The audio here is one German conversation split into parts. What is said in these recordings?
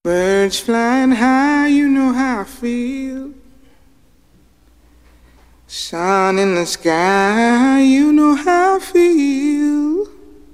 Birds flying high, you know how I feel. Sun in the sky, you know how I feel.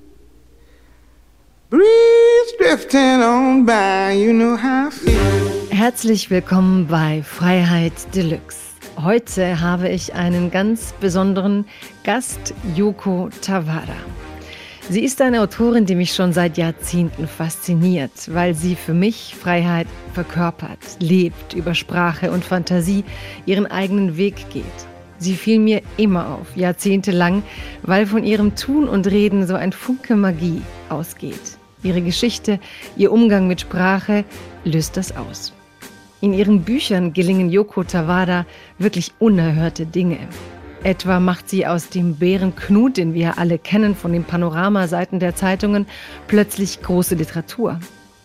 Breeze drifting on by, you know how I feel. Herzlich willkommen bei Freiheit Deluxe. Heute habe ich einen ganz besonderen Gast, Yoko Tawada. Sie ist eine Autorin, die mich schon seit Jahrzehnten fasziniert, weil sie für mich Freiheit verkörpert, lebt, über Sprache und Fantasie ihren eigenen Weg geht. Sie fiel mir immer auf, jahrzehntelang, weil von ihrem Tun und Reden so ein Funke Magie ausgeht. Ihre Geschichte, ihr Umgang mit Sprache löst das aus. In ihren Büchern gelingen Yoko Tawada wirklich unerhörte Dinge. Etwa macht sie aus dem Bären Knut, den wir alle kennen von den Panoramaseiten der Zeitungen, plötzlich große Literatur.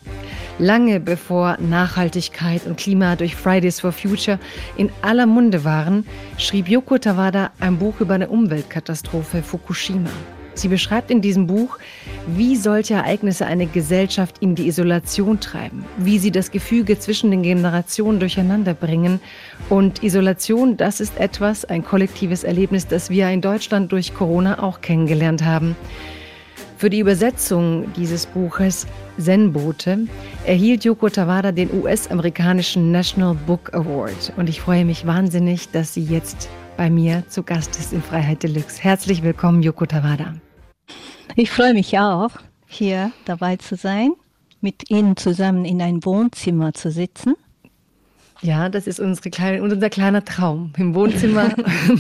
Lange bevor Nachhaltigkeit und Klima durch Fridays for Future in aller Munde waren, schrieb Yoko Tawada ein Buch über eine Umweltkatastrophe Fukushima. Sie beschreibt in diesem Buch, wie solche Ereignisse eine Gesellschaft in die Isolation treiben, wie sie das Gefüge zwischen den Generationen durcheinander bringen. Und Isolation, das ist etwas, ein kollektives Erlebnis, das wir in Deutschland durch Corona auch kennengelernt haben. Für die Übersetzung dieses Buches Zen-Boote erhielt Yoko Tawada den US-amerikanischen National Book Award. Und ich freue mich wahnsinnig, dass sie jetzt bei mir zu Gast ist in Freiheit Deluxe. Herzlich willkommen, Yoko Tawada. Ich freue mich auch, hier dabei zu sein, mit Ihnen zusammen in einem Wohnzimmer zu sitzen. Ja, das ist unser kleiner Traum. Im Wohnzimmer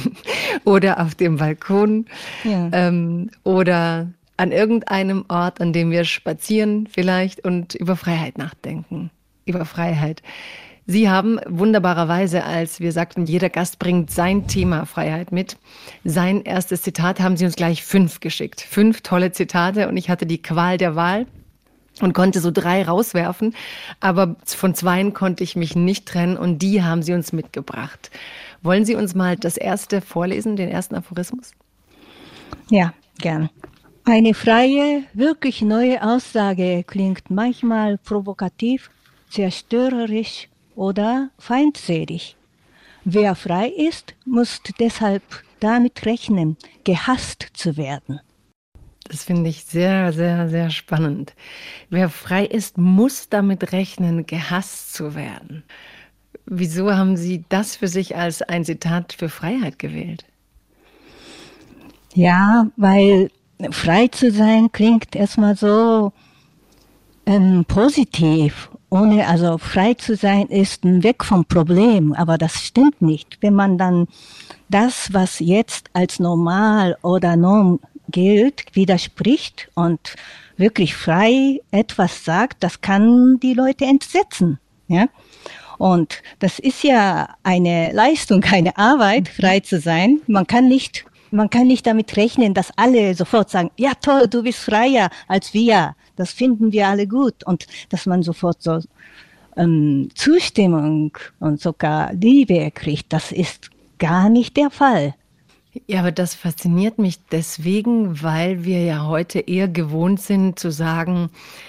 oder auf dem Balkon, ja. Oder an irgendeinem Ort, an dem wir spazieren vielleicht und über Freiheit nachdenken. Über Freiheit. Sie haben wunderbarerweise, als wir sagten, jeder Gast bringt sein Thema Freiheit mit. Sein erstes Zitat haben Sie uns gleich 5 geschickt. 5 tolle Zitate und ich hatte die Qual der Wahl und konnte so 3 rauswerfen. Aber von 2 konnte ich mich nicht trennen und die haben Sie uns mitgebracht. Wollen Sie uns mal das erste vorlesen, den ersten Aphorismus? Ja, gern. Eine freie, wirklich neue Aussage klingt manchmal provokativ, zerstörerisch oder feindselig. Wer frei ist, muss deshalb damit rechnen, gehasst zu werden. Das finde ich sehr, sehr, sehr spannend. Wer frei ist, muss damit rechnen, gehasst zu werden. Wieso haben Sie das für sich als ein Zitat für Freiheit gewählt? Ja, weil frei zu sein klingt erstmal so positiv. Also frei zu sein ist ein Weg vom Problem, aber das stimmt nicht. Wenn man dann das, was jetzt als normal oder Norm gilt, widerspricht und wirklich frei etwas sagt, das kann die Leute entsetzen. Ja? Und das ist ja eine Leistung, eine Arbeit, frei zu sein. Man kann nicht damit rechnen, dass alle sofort sagen, ja toll, du bist freier als wir. Das finden wir alle gut. Und dass man sofort so Zustimmung und sogar Liebe kriegt, das ist gar nicht der Fall. Ja, aber das fasziniert mich deswegen, weil wir ja heute eher gewohnt sind zu sagen,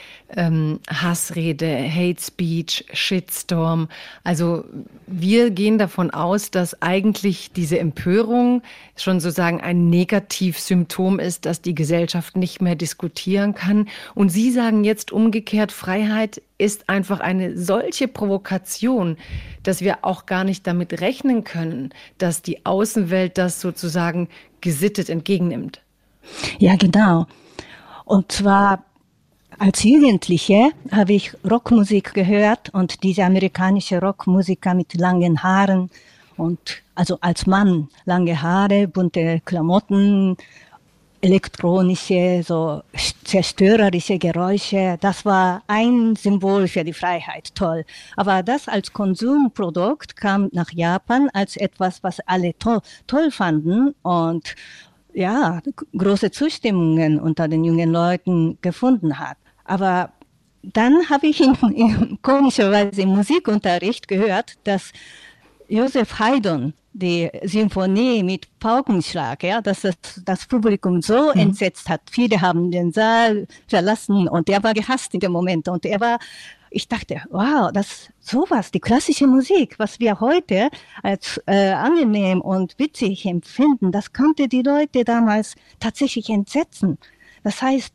Hassrede, Hate Speech, Shitstorm. Also wir gehen davon aus, dass eigentlich diese Empörung schon sozusagen ein Negativsymptom ist, dass die Gesellschaft nicht mehr diskutieren kann. Und Sie sagen jetzt umgekehrt, Freiheit ist einfach eine solche Provokation, dass wir auch gar nicht damit rechnen können, dass die Außenwelt das sozusagen gesittet entgegennimmt. Ja, genau. Und zwar als Jugendliche habe ich Rockmusik gehört und diese amerikanische Rockmusiker mit langen Haaren und also als Mann lange Haare, bunte Klamotten, elektronische, so zerstörerische Geräusche. Das war ein Symbol für die Freiheit, toll. Aber das als Konsumprodukt kam nach Japan als etwas, was alle toll fanden und ja, große Zustimmungen unter den jungen Leuten gefunden hat. Aber dann habe ich komischerweise im Musikunterricht gehört, dass Joseph Haydn die Symphonie mit Paukenschlag, ja, dass das Publikum so entsetzt hat. Viele haben den Saal verlassen und er war gehasst in dem Moment und er war ich dachte, wow, das sowas, die klassische Musik, was wir heute als angenehm und witzig empfinden, das konnte die Leute damals tatsächlich entsetzen. Das heißt,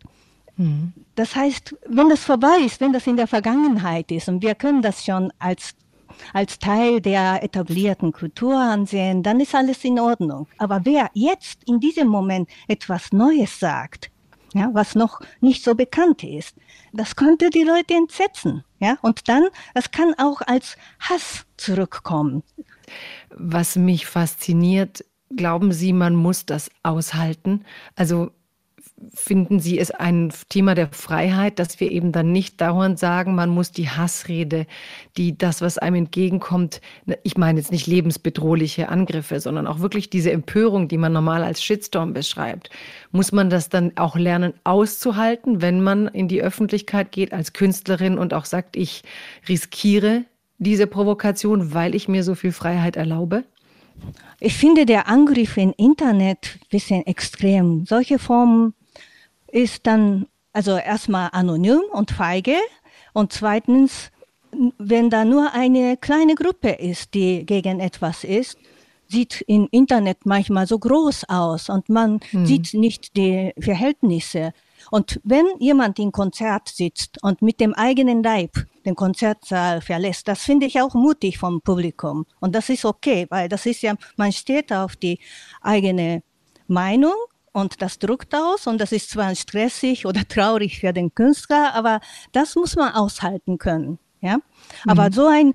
wenn das vorbei ist, wenn das in der Vergangenheit ist und wir können das schon als Teil der etablierten Kultur ansehen, dann ist alles in Ordnung. Aber wer jetzt in diesem Moment etwas Neues sagt, ja, was noch nicht so bekannt ist, das konnte die Leute entsetzen. Ja? Und dann, das kann auch als Hass zurückkommen. Was mich fasziniert, glauben Sie, man muss das aushalten? Also finden Sie es ein Thema der Freiheit, dass wir eben dann nicht dauernd sagen, man muss die Hassrede, das, was einem entgegenkommt, ich meine jetzt nicht lebensbedrohliche Angriffe, sondern auch wirklich diese Empörung, die man normal als Shitstorm beschreibt. Muss man das dann auch lernen auszuhalten, wenn man in die Öffentlichkeit geht als Künstlerin und auch sagt, ich riskiere diese Provokation, weil ich mir so viel Freiheit erlaube? Ich finde der Angriff im Internet ein bisschen extrem. Solche Formen ist dann also erstmal anonym und feige und zweitens, wenn da nur eine kleine Gruppe ist, die gegen etwas ist, sieht im Internet manchmal so groß aus und man sieht nicht die Verhältnisse. Und wenn jemand im Konzert sitzt und mit dem eigenen Leib den Konzertsaal verlässt, das finde ich auch mutig vom Publikum. Und das ist okay, weil das ist ja, man steht auf die eigene Meinung und das drückt aus und das ist zwar stressig oder traurig für den Künstler, aber das muss man aushalten können. Ja? Aber so ein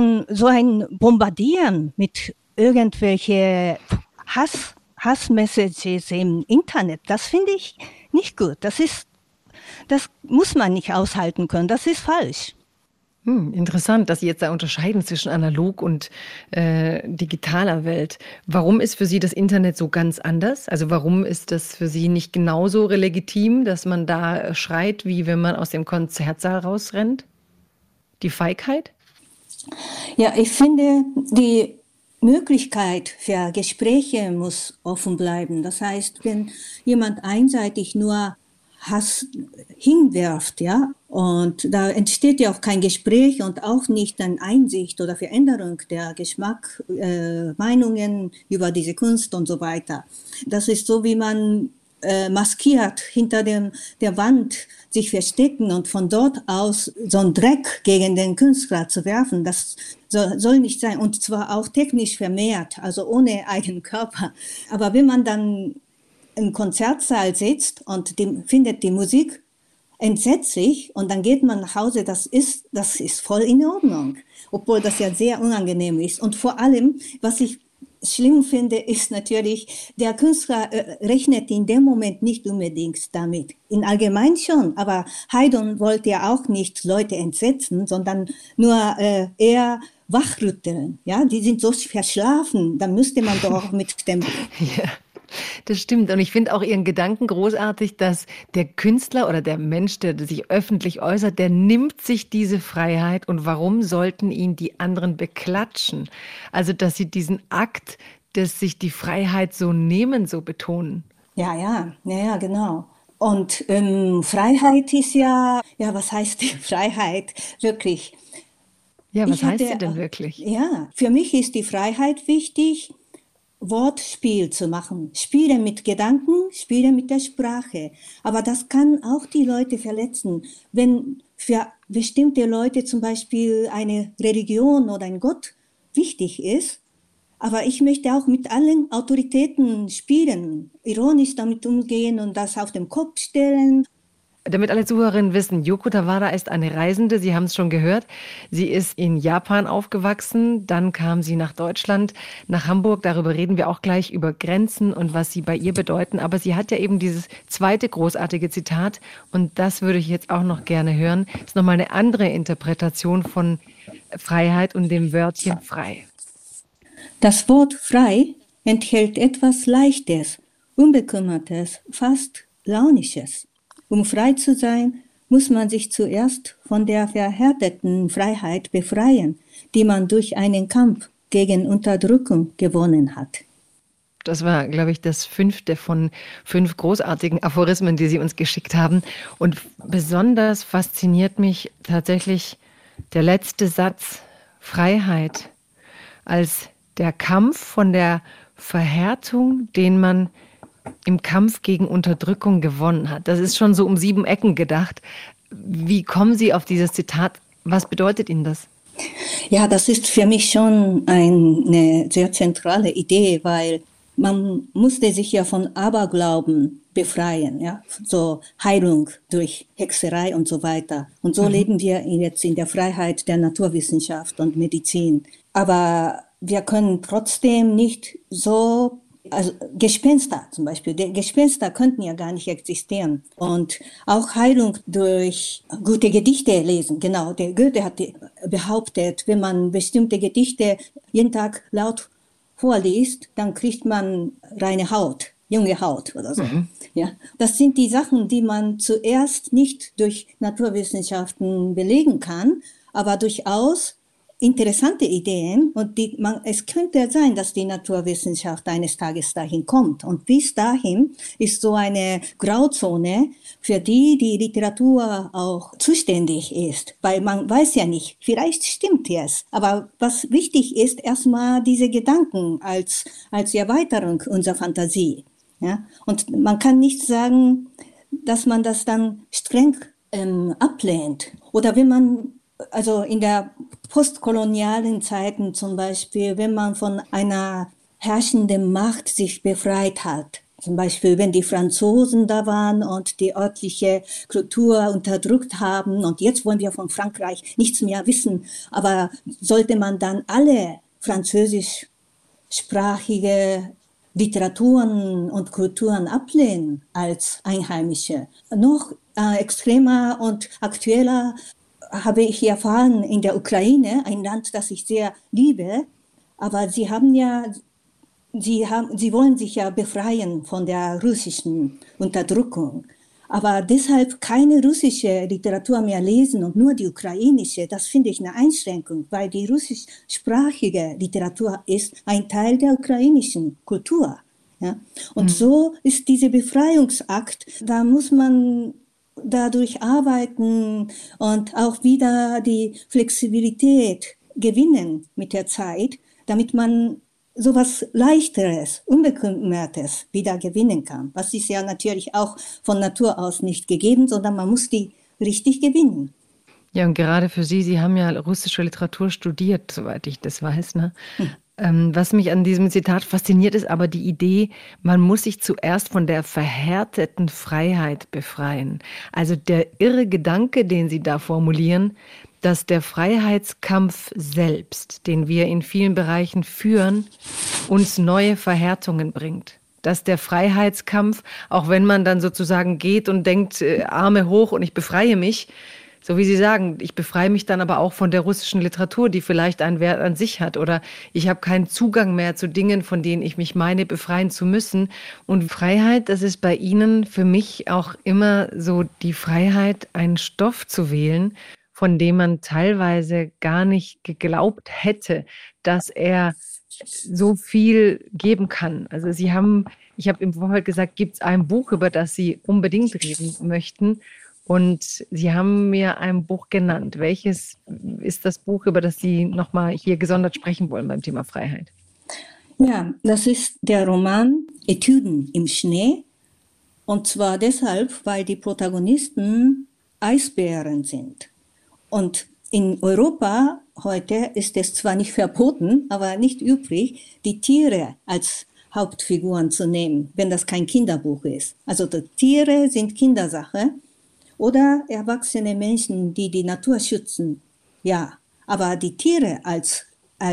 Bombardieren mit irgendwelche Hassmessages im Internet, das finde ich nicht gut. Das muss man nicht aushalten können. Das ist falsch. Interessant, dass Sie jetzt da unterscheiden zwischen analog und digitaler Welt. Warum ist für Sie das Internet so ganz anders? Also warum ist das für Sie nicht genauso legitim, dass man da schreit, wie wenn man aus dem Konzertsaal rausrennt? Die Feigheit? Ja, ich finde, die Möglichkeit für Gespräche muss offen bleiben. Das heißt, wenn jemand einseitig nur Hass hinwirft, ja, und da entsteht ja auch kein Gespräch und auch nicht eine Einsicht oder Veränderung der Geschmack, Meinungen über diese Kunst und so weiter. Das ist so, wie man maskiert hinter der Wand sich verstecken und von dort aus so einen Dreck gegen den Künstler zu werfen. Das soll nicht sein und zwar auch technisch vermehrt, also ohne eigenen Körper. Aber wenn man dann im Konzertsaal sitzt und findet die Musik entsetzlich und dann geht man nach Hause, das ist voll in Ordnung, obwohl das ja sehr unangenehm ist. Und vor allem, was ich schlimm finde, ist natürlich, der Künstler rechnet in dem Moment nicht unbedingt damit. In allgemein schon, aber Haydn wollte ja auch nicht Leute entsetzen, sondern nur eher wachrütteln. Ja, die sind so verschlafen, dann müsste man doch mit dem... Ja. Das stimmt. Und ich finde auch Ihren Gedanken großartig, dass der Künstler oder der Mensch, der sich öffentlich äußert, der nimmt sich diese Freiheit. Und warum sollten ihn die anderen beklatschen? Also, dass Sie diesen Akt, dass sich die Freiheit so nehmen, so betonen. Ja, genau. Und Freiheit ist ja, was heißt die Freiheit wirklich? Ja, was heißt sie denn wirklich? Ja, für mich ist die Freiheit wichtig, Wortspiel zu machen. Spielen mit Gedanken, spielen mit der Sprache. Aber das kann auch die Leute verletzen. Wenn für bestimmte Leute zum Beispiel eine Religion oder ein Gott wichtig ist, aber ich möchte auch mit allen Autoritäten spielen, ironisch damit umgehen und das auf den Kopf stellen. Damit alle Zuhörerinnen wissen, Yoko Tawada ist eine Reisende, Sie haben es schon gehört. Sie ist in Japan aufgewachsen, dann kam sie nach Deutschland, nach Hamburg. Darüber reden wir auch gleich, über Grenzen und was sie bei ihr bedeuten. Aber sie hat ja eben dieses zweite großartige Zitat und das würde ich jetzt auch noch gerne hören. Das ist nochmal eine andere Interpretation von Freiheit und dem Wörtchen frei. Das Wort frei enthält etwas Leichtes, Unbekümmertes, fast Launisches. Um frei zu sein, muss man sich zuerst von der verhärteten Freiheit befreien, die man durch einen Kampf gegen Unterdrückung gewonnen hat. Das war, glaube ich, das 5. von 5 großartigen Aphorismen, die Sie uns geschickt haben. Und besonders fasziniert mich tatsächlich Der letzte Satz, Freiheit, als der Kampf von der Verhärtung, den man im Kampf gegen Unterdrückung gewonnen hat. Das ist schon so um 7 Ecken gedacht. Wie kommen Sie auf dieses Zitat? Was bedeutet Ihnen das? Ja, das ist für mich schon eine sehr zentrale Idee, weil man musste sich ja von Aberglauben befreien, ja, so Heilung durch Hexerei und so weiter. Und so leben wir jetzt in der Freiheit der Naturwissenschaft und Medizin. Aber wir können trotzdem nicht so, also Gespenster zum Beispiel, die Gespenster könnten ja gar nicht existieren. Und auch Heilung durch gute Gedichte lesen, genau. Der Goethe hat behauptet, wenn man bestimmte Gedichte jeden Tag laut vorliest, dann kriegt man reine Haut, junge Haut oder so. Ja, das sind die Sachen, die man zuerst nicht durch Naturwissenschaften belegen kann, aber durchaus interessante Ideen, und es könnte sein, dass die Naturwissenschaft eines Tages dahin kommt. Und bis dahin ist so eine Grauzone, für die Literatur auch zuständig ist. Weil man weiß ja nicht, vielleicht stimmt es. Aber was wichtig ist, erstmal diese Gedanken als Erweiterung unserer Fantasie. Ja? Und man kann nicht sagen, dass man das dann streng ablehnt. Oder wenn man, also in der postkolonialen Zeiten zum Beispiel, wenn man von einer herrschenden Macht sich befreit hat, zum Beispiel wenn die Franzosen da waren und die örtliche Kultur unterdrückt haben und jetzt wollen wir von Frankreich nichts mehr wissen, aber sollte man dann alle französischsprachige Literaturen und Kulturen ablehnen als Einheimische? Noch extremer und aktueller habe ich erfahren in der Ukraine, ein Land, das ich sehr liebe, aber sie wollen sich ja befreien von der russischen Unterdrückung. Aber deshalb keine russische Literatur mehr lesen und nur die ukrainische, das finde ich eine Einschränkung, weil die russischsprachige Literatur ist ein Teil der ukrainischen Kultur. Ja? Und so ist dieser Befreiungsakt, da muss man dadurch arbeiten und auch wieder die Flexibilität gewinnen mit der Zeit, damit man sowas Leichteres, Unbekümmertes wieder gewinnen kann. Was ist ja natürlich auch von Natur aus nicht gegeben, sondern man muss die richtig gewinnen. Ja, und gerade für Sie haben ja russische Literatur studiert, soweit ich das weiß, ne? Was mich an diesem Zitat fasziniert, ist aber die Idee, man muss sich zuerst von der verhärteten Freiheit befreien. Also der irre Gedanke, den Sie da formulieren, dass der Freiheitskampf selbst, den wir in vielen Bereichen führen, uns neue Verhärtungen bringt. Dass der Freiheitskampf, auch wenn man dann sozusagen geht und denkt, Arme hoch und ich befreie mich, so wie Sie sagen, ich befreie mich dann aber auch von der russischen Literatur, die vielleicht einen Wert an sich hat. Oder ich habe keinen Zugang mehr zu Dingen, von denen ich mich meine, befreien zu müssen. Und Freiheit, das ist bei Ihnen für mich auch immer so die Freiheit, einen Stoff zu wählen, von dem man teilweise gar nicht geglaubt hätte, dass er so viel geben kann. Also ich habe im Vorfeld gesagt, gibt es ein Buch, über das Sie unbedingt reden möchten? Und Sie haben mir ein Buch genannt. Welches ist das Buch, über das Sie nochmal hier gesondert sprechen wollen beim Thema Freiheit? Ja, das ist der Roman Etüden im Schnee. Und zwar deshalb, weil die Protagonisten Eisbären sind. Und in Europa heute ist es zwar nicht verboten, aber nicht üblich, die Tiere als Hauptfiguren zu nehmen, wenn das kein Kinderbuch ist. Also die Tiere sind Kindersache. Oder erwachsene Menschen, die die Natur schützen, ja. Aber die Tiere als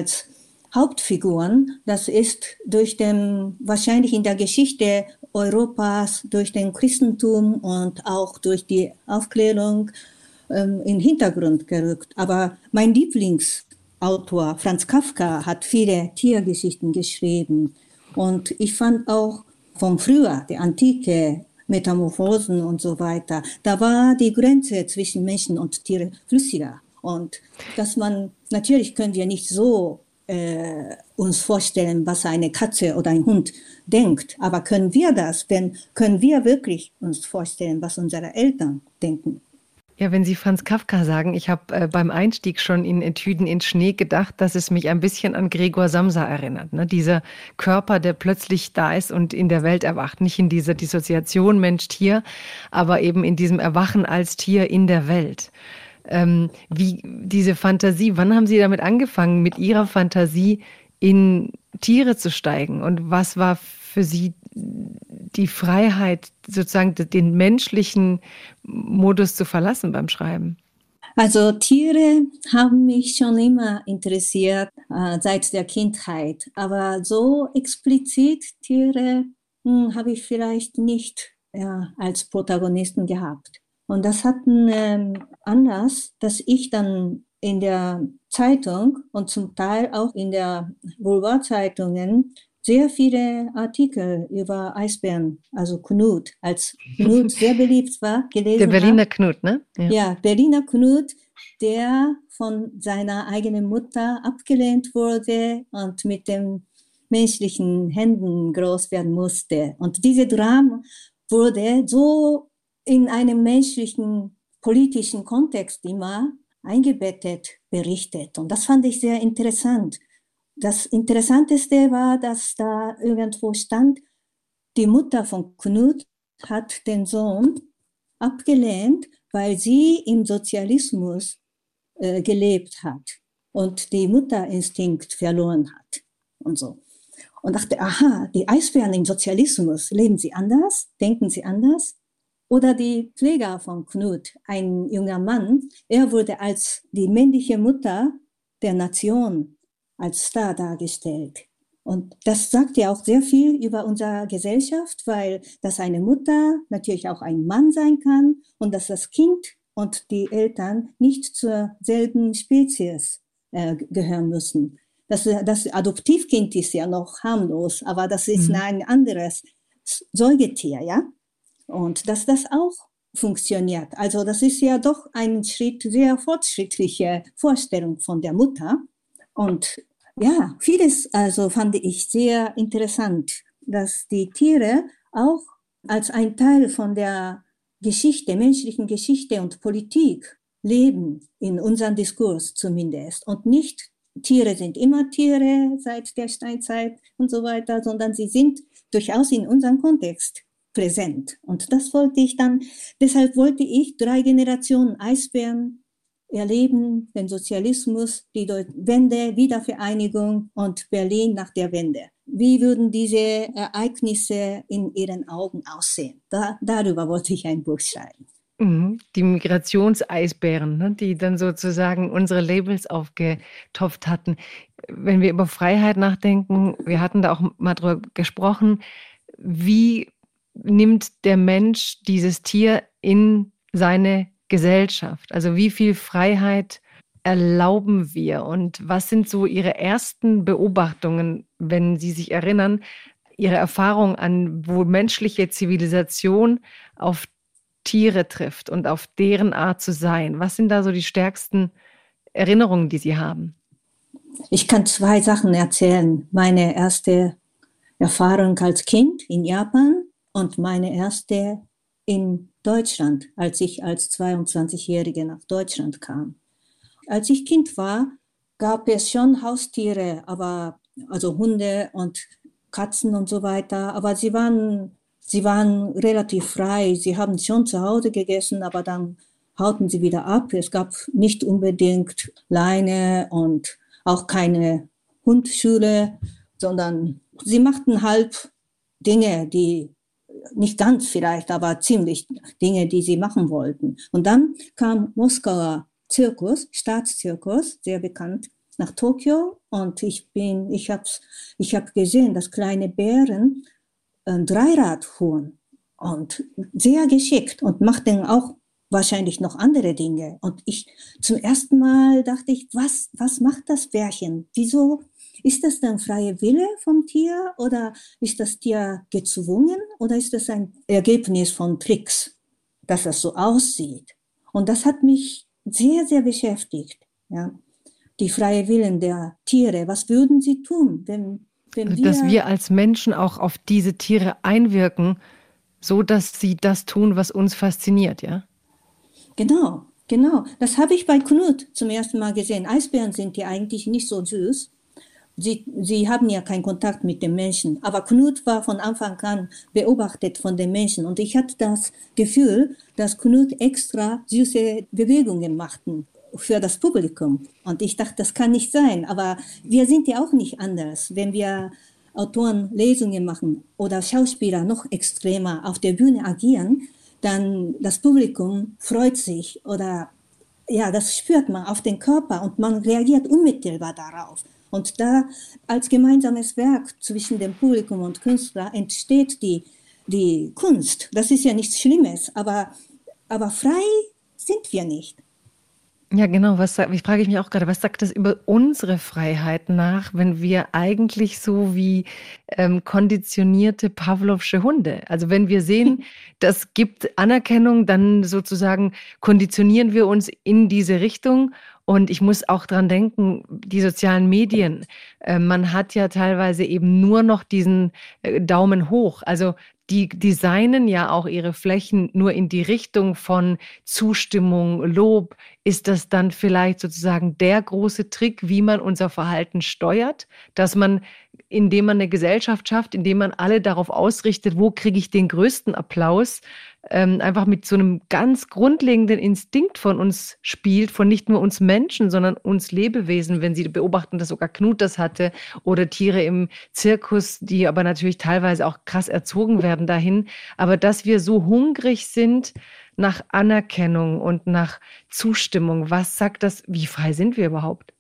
Hauptfiguren, das ist wahrscheinlich in der Geschichte Europas durch den Christentum und auch durch die Aufklärung in den Hintergrund gerückt. Aber mein Lieblingsautor, Franz Kafka, hat viele Tiergeschichten geschrieben. Und ich fand auch von früher, der Antike, Metamorphosen und so weiter. Da war die Grenze zwischen Menschen und Tiere flüssiger. Und natürlich können wir nicht so uns vorstellen, was eine Katze oder ein Hund denkt. Aber können wir wirklich uns vorstellen, was unsere Eltern denken? Ja, wenn Sie Franz Kafka sagen, ich habe beim Einstieg schon in Etüden in Schnee gedacht, dass es mich ein bisschen an Gregor Samsa erinnert. Ne? Dieser Körper, der plötzlich da ist und in der Welt erwacht. Nicht in dieser Dissoziation Mensch-Tier, aber eben in diesem Erwachen als Tier in der Welt. Wie diese Fantasie, wann haben Sie damit angefangen, mit Ihrer Fantasie in Tiere zu steigen? Und was war für Sie die Freiheit, sozusagen den menschlichen Modus zu verlassen beim Schreiben? Also Tiere haben mich schon immer interessiert, seit der Kindheit. Aber so explizit Tiere habe ich vielleicht nicht als Protagonisten gehabt. Und das hat einen Anlass, dass ich dann in der Zeitung und zum Teil auch in der Boulevardzeitungen sehr viele Artikel über Eisbären, also Knut, als Knut sehr beliebt war, gelesen habe. Der Berliner Knut, ne? Ja, Berliner Knut, der von seiner eigenen Mutter abgelehnt wurde und mit den menschlichen Händen groß werden musste. Und diese Drama wurde so in einem menschlichen, politischen Kontext immer eingebettet, berichtet. Und das fand ich sehr interessant. Das Interessanteste war, dass da irgendwo stand, die Mutter von Knut hat den Sohn abgelehnt, weil sie im Sozialismus gelebt hat und die Mutterinstinkt verloren hat und so. Und dachte, aha, die Eisbären im Sozialismus, leben sie anders? Denken sie anders? Oder die Pfleger von Knut, ein junger Mann, er wurde als die männliche Mutter der Nation als Star dargestellt. Und das sagt ja auch sehr viel über unsere Gesellschaft, weil das eine Mutter natürlich auch ein Mann sein kann und dass das Kind und die Eltern nicht zur selben Spezies gehören müssen. Das Adoptivkind ist ja noch harmlos, aber das ist ein anderes Säugetier, ja? Und dass das auch funktioniert. Also das ist ja doch ein Schritt, sehr fortschrittliche Vorstellung von der Mutter. Und ja, vieles also fand ich sehr interessant, dass die Tiere auch als ein Teil von der Geschichte, menschlichen Geschichte und Politik leben, in unserem Diskurs zumindest. Und nicht Tiere sind immer Tiere seit der Steinzeit und so weiter, sondern sie sind durchaus in unserem Kontext präsent. Und das wollte ich dann, deshalb wollte ich 3 Generationen Eisbären erleben, den Sozialismus, die Wende, Wiedervereinigung und Berlin nach der Wende. Wie würden diese Ereignisse in ihren Augen aussehen? Darüber wollte ich ein Buch schreiben. Die Migrationseisbären, ne, die dann sozusagen unsere Labels aufgetopft hatten. Wenn wir über Freiheit nachdenken, wir hatten da auch mal drüber gesprochen, wie nimmt der Mensch dieses Tier in seine Gesellschaft? Also wie viel Freiheit erlauben wir? Und was sind so Ihre ersten Beobachtungen, wenn Sie sich erinnern, Ihre Erfahrung an, wo menschliche Zivilisation auf Tiere trifft und auf deren Art zu sein? Was sind da so die stärksten Erinnerungen, die Sie haben? Ich kann 2 Sachen erzählen. Meine erste Erfahrung als Kind in Japan und meine erste in Deutschland, als ich als 22-Jährige nach Deutschland kam. Als ich Kind war, gab es schon Haustiere, aber also Hunde und Katzen und so weiter, aber sie waren relativ frei. Sie haben schon zu Hause gegessen, aber dann hauten sie wieder ab. Es gab nicht unbedingt Leine und auch keine Hundschule, sondern sie machten halb Dinge, die nicht ganz vielleicht, aber ziemlich Dinge, die sie machen wollten. Und dann kam Moskauer Zirkus, Staatszirkus, sehr bekannt, nach Tokio. Und ich habe gesehen, dass kleine Bären ein Dreirad fuhren und sehr geschickt und machten auch wahrscheinlich noch andere Dinge. Und zum ersten Mal dachte ich, was macht das Bärchen? Wieso ist das dann freie Wille vom Tier oder ist das Tier gezwungen oder ist das ein Ergebnis von Tricks, dass das so aussieht? Und das hat mich sehr, sehr beschäftigt. Ja? Die freie Willen der Tiere. Was würden sie tun, wenn dass wir als Menschen auch auf diese Tiere einwirken, so dass sie das tun, was uns fasziniert, ja? Genau. Genau, das habe ich bei Knut zum ersten Mal gesehen. Eisbären sind ja eigentlich nicht so süß. Sie haben ja keinen Kontakt mit den Menschen. Aber Knut war von Anfang an beobachtet von den Menschen. Und ich hatte das Gefühl, dass Knut extra süße Bewegungen machten für das Publikum. Und ich dachte, das kann nicht sein. Aber wir sind ja auch nicht anders. Wenn wir Autoren Lesungen machen oder Schauspieler noch extremer auf der Bühne agieren, dann das Publikum freut sich oder ja, das spürt man auf den Körper und man reagiert unmittelbar darauf. Und da als gemeinsames Werk zwischen dem Publikum und Künstler entsteht die Kunst. Das ist ja nichts Schlimmes, aber frei sind wir nicht. Ja, genau. Ich frage mich auch gerade, was sagt das über unsere Freiheit nach, wenn wir eigentlich so wie konditionierte Pawlowsche Hunde, also wenn wir sehen, das gibt Anerkennung, dann sozusagen konditionieren wir uns in diese Richtung. Und ich muss auch dran denken, die sozialen Medien, man hat ja teilweise eben nur noch diesen Daumen hoch. Also die designen ja auch ihre Flächen nur in die Richtung von Zustimmung, Lob. Ist das dann vielleicht sozusagen der große Trick, wie man unser Verhalten steuert, dass man, indem man eine Gesellschaft schafft, indem man alle darauf ausrichtet, wo kriege ich den größten Applaus, einfach mit so einem ganz grundlegenden Instinkt von uns spielt, von nicht nur uns Menschen, sondern uns Lebewesen, wenn Sie beobachten, dass sogar Knut das hatte oder Tiere im Zirkus, die aber natürlich teilweise auch krass erzogen werden dahin, aber dass wir so hungrig sind nach Anerkennung und nach Zustimmung, was sagt das, wie frei sind wir überhaupt?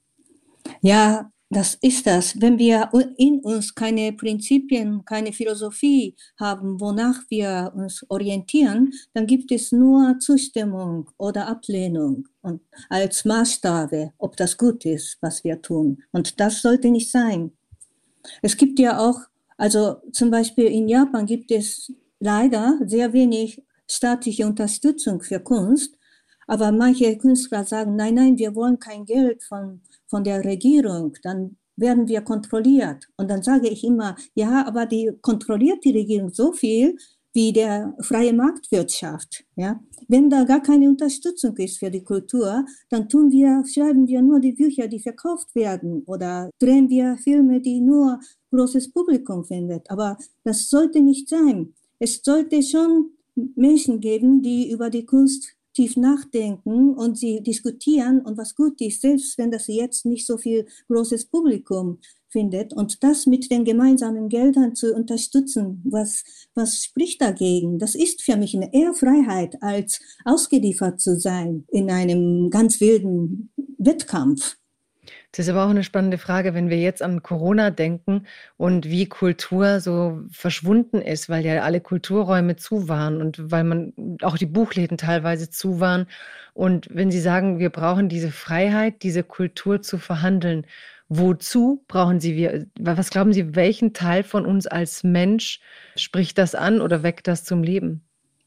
Ja, das ist das. Wenn wir in uns keine Prinzipien, keine Philosophie haben, wonach wir uns orientieren, dann gibt es nur Zustimmung oder Ablehnung und als Maßstabe, ob das gut ist, was wir tun. Und das sollte nicht sein. Es gibt ja auch, also zum Beispiel in Japan gibt es leider sehr wenig staatliche Unterstützung für Kunst. Aber manche Künstler sagen, nein, nein, wir wollen kein Geld von der Regierung, dann werden wir kontrolliert. Und dann sage ich immer, ja, aber die kontrolliert die Regierung so viel wie der freie Marktwirtschaft. Ja? Wenn da gar keine Unterstützung ist für die Kultur, dann schreiben wir nur die Bücher, die verkauft werden oder drehen wir Filme, die nur großes Publikum findet. Aber das sollte nicht sein. Es sollte schon Menschen geben, die über die Kunst tief nachdenken und sie diskutieren und was gut ist, selbst wenn das jetzt nicht so viel großes Publikum findet und das mit den gemeinsamen Geldern zu unterstützen, was spricht dagegen? Das ist für mich eine eher Freiheit, als ausgeliefert zu sein in einem ganz wilden Wettkampf. Das ist aber auch eine spannende Frage, wenn wir jetzt an Corona denken und wie Kultur so verschwunden ist, weil ja alle Kulturräume zu waren und weil man auch die Buchläden teilweise zu waren. Und wenn Sie sagen, wir brauchen diese Freiheit, diese Kultur zu verhandeln, wozu brauchen Sie wir? Was glauben Sie, welchen Teil von uns als Mensch spricht das an oder weckt das zum Leben?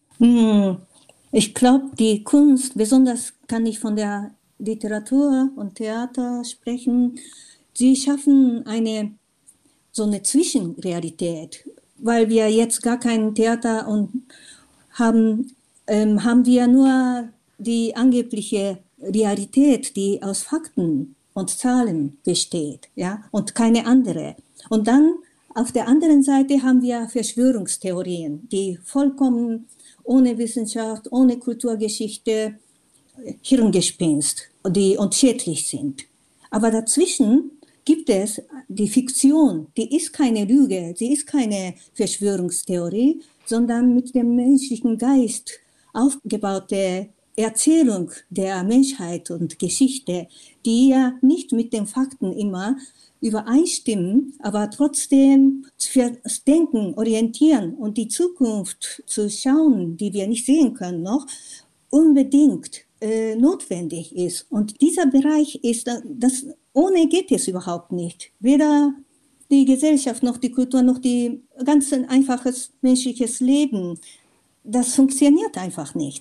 Ich glaube, die Kunst, besonders kann ich von der Literatur und Theater sprechen, sie schaffen so eine Zwischenrealität, weil wir jetzt gar kein Theater haben wir nur die angebliche Realität, die aus Fakten und Zahlen besteht, ja, und keine andere. Und dann auf der anderen Seite haben wir Verschwörungstheorien, die vollkommen ohne Wissenschaft, ohne Kulturgeschichte, Hirngespinst und schädlich sind. Aber dazwischen gibt es die Fiktion, die ist keine Lüge, sie ist keine Verschwörungstheorie, sondern mit dem menschlichen Geist aufgebaute Erzählung der Menschheit und Geschichte, die ja nicht mit den Fakten immer übereinstimmen, aber trotzdem fürs Denken orientieren und die Zukunft zu schauen, die wir nicht sehen können noch, unbedingt notwendig ist. Und dieser Bereich ist, ohne geht es überhaupt nicht. Weder die Gesellschaft noch die Kultur noch die ganz einfaches menschliches Leben. Das funktioniert einfach nicht.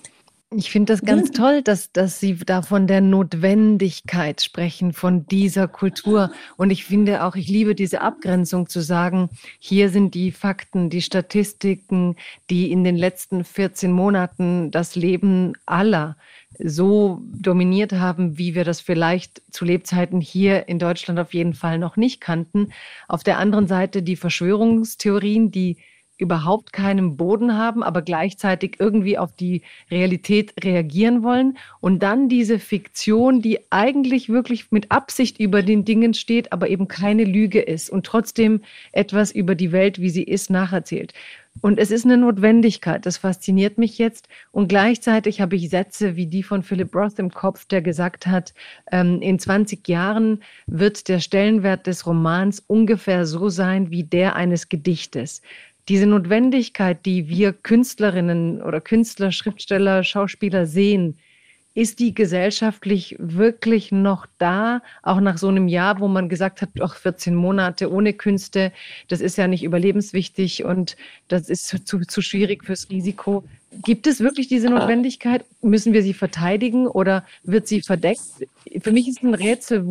Ich finde das ganz toll, dass Sie da von der Notwendigkeit sprechen, von dieser Kultur. Und ich finde auch, ich liebe diese Abgrenzung zu sagen, hier sind die Fakten, die Statistiken, die in den letzten 14 Monaten das Leben aller so dominiert haben, wie wir das vielleicht zu Lebzeiten hier in Deutschland auf jeden Fall noch nicht kannten. Auf der anderen Seite die Verschwörungstheorien, die überhaupt keinen Boden haben, aber gleichzeitig irgendwie auf die Realität reagieren wollen. Und dann diese Fiktion, die eigentlich wirklich mit Absicht über den Dingen steht, aber eben keine Lüge ist und trotzdem etwas über die Welt, wie sie ist, nacherzählt. Und es ist eine Notwendigkeit, das fasziniert mich jetzt. Und gleichzeitig habe ich Sätze wie die von Philip Roth im Kopf, der gesagt hat, in 20 Jahren wird der Stellenwert des Romans ungefähr so sein wie der eines Gedichtes. Diese Notwendigkeit, die wir Künstlerinnen oder Künstler, Schriftsteller, Schauspieler sehen, ist die gesellschaftlich wirklich noch da, auch nach so einem Jahr, wo man gesagt hat, ach, 14 Monate ohne Künste, das ist ja nicht überlebenswichtig und das ist zu schwierig fürs Risiko. Gibt es wirklich diese Notwendigkeit? Müssen wir sie verteidigen oder wird sie verdeckt? Für mich ist ein Rätsel,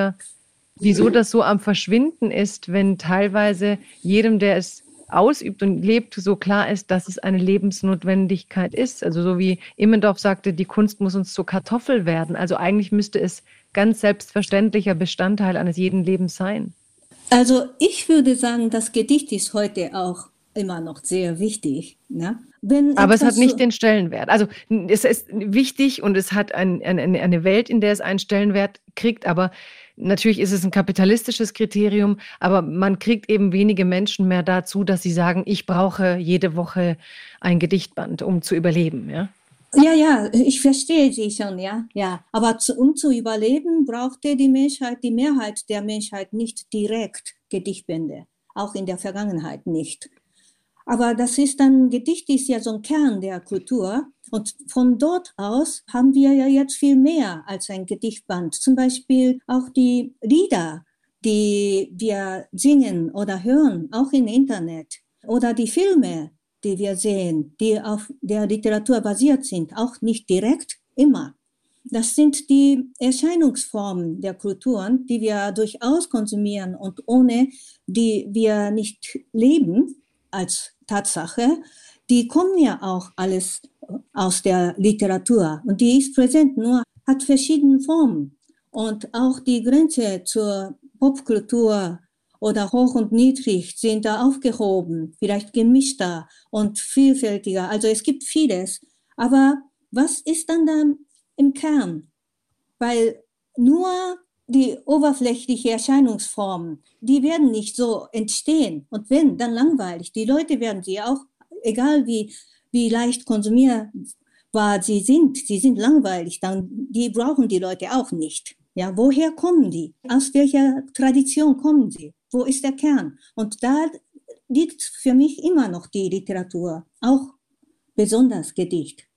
wieso das so am Verschwinden ist, wenn teilweise jedem, der es ausübt und lebt, so klar ist, dass es eine Lebensnotwendigkeit ist. Also so wie Immendorf sagte, die Kunst muss uns zur Kartoffel werden. Also eigentlich müsste es ganz selbstverständlicher Bestandteil eines jeden Lebens sein. Also ich würde sagen, das Gedicht ist heute auch immer noch sehr wichtig. Ne? Aber es hat nicht den Stellenwert. Also es ist wichtig und es hat eine Welt, in der es einen Stellenwert kriegt, aber natürlich ist es ein kapitalistisches Kriterium, aber man kriegt eben wenige Menschen mehr dazu, dass sie sagen, ich brauche jede Woche ein Gedichtband, um zu überleben, ja? Ja, ich verstehe Sie schon, ja. Aber um zu überleben, brauchte die Mehrheit der Menschheit nicht direkt Gedichtbände, auch in der Vergangenheit nicht. Aber Gedicht ist ja so ein Kern der Kultur. Und von dort aus haben wir ja jetzt viel mehr als ein Gedichtband. Zum Beispiel auch die Lieder, die wir singen oder hören, auch im Internet. Oder die Filme, die wir sehen, die auf der Literatur basiert sind, auch nicht direkt, immer. Das sind die Erscheinungsformen der Kulturen, die wir durchaus konsumieren und ohne die wir nicht leben als Tatsache. Die kommen ja auch alles aus der Literatur und die ist präsent, nur hat verschiedene Formen. Und auch die Grenze zur Popkultur oder hoch und niedrig sind da aufgehoben, vielleicht gemischter und vielfältiger. Also es gibt vieles. Aber was ist dann da im Kern? Weil nur die oberflächliche Erscheinungsformen, die werden nicht so entstehen. Und wenn, dann langweilig. Die Leute werden sie auch, egal wie leicht konsumierbar sie sind langweilig, dann die brauchen die Leute auch nicht. Ja, woher kommen die? Aus welcher Tradition kommen sie? Wo ist der Kern? Und da liegt für mich immer noch die Literatur, auch besonders Gedicht.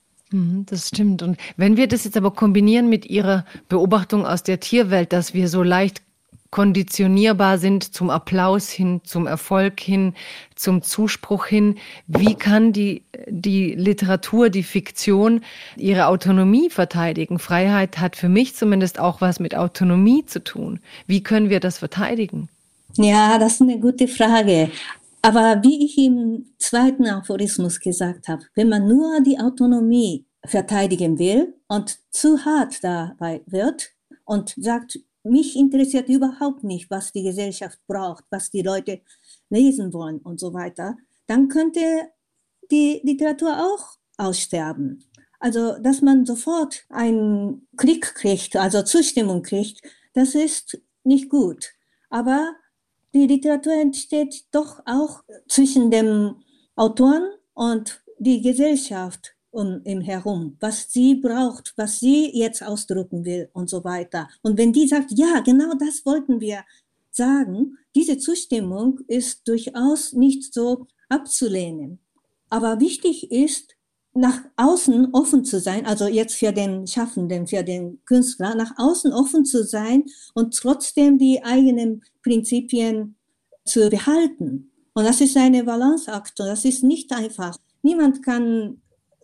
Das stimmt. Und wenn wir das jetzt aber kombinieren mit Ihrer Beobachtung aus der Tierwelt, dass wir so leicht konditionierbar sind zum Applaus hin, zum Erfolg hin, zum Zuspruch hin, wie kann die Literatur, die Fiktion ihre Autonomie verteidigen? Freiheit hat für mich zumindest auch was mit Autonomie zu tun. Wie können wir das verteidigen? Ja, das ist eine gute Frage. Aber wie ich im zweiten Aphorismus gesagt habe, wenn man nur die Autonomie verteidigen will und zu hart dabei wird und sagt, mich interessiert überhaupt nicht, was die Gesellschaft braucht, was die Leute lesen wollen und so weiter, dann könnte die Literatur auch aussterben. Also, dass man sofort einen Klick kriegt, also Zustimmung kriegt, das ist nicht gut. Aber die Literatur entsteht doch auch zwischen dem Autoren und die Gesellschaft um ihn herum, was sie braucht, was sie jetzt ausdrücken will und so weiter. Und wenn die sagt, ja, genau das wollten wir sagen, diese Zustimmung ist durchaus nicht so abzulehnen. Aber wichtig ist, nach außen offen zu sein, also jetzt für den Schaffenden, für den Künstler, nach außen offen zu sein und trotzdem die eigenen Prinzipien zu behalten. Und das ist eine Balanceakt und das ist nicht einfach. Niemand kann